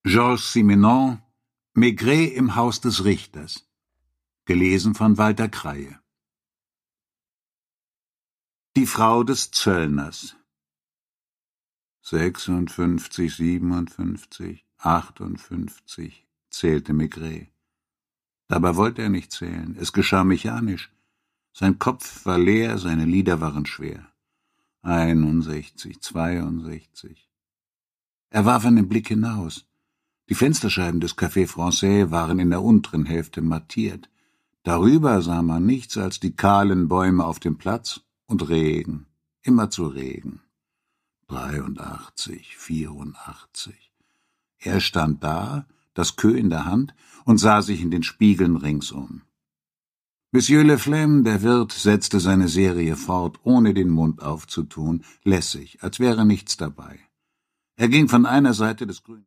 Georges Simenon, Maigret im Haus des Richters. Gelesen von Walter Kreie. Die Frau des Zöllners. 56, 57, 58, zählte Maigret. Dabei wollte er nicht zählen, es geschah mechanisch. Sein Kopf war leer, seine Lider waren schwer. 61, 62. Er warf einen Blick hinaus. Die Fensterscheiben des Café Français waren in der unteren Hälfte mattiert. Darüber sah man nichts als die kahlen Bäume auf dem Platz und Regen, immerzu Regen. 83, 84. Er stand da, das Queue in der Hand, und sah sich in den Spiegeln ringsum. Monsieur Le Flem, der Wirt, setzte seine Serie fort, ohne den Mund aufzutun, lässig, als wäre nichts dabei. Er ging von einer Seite des grünen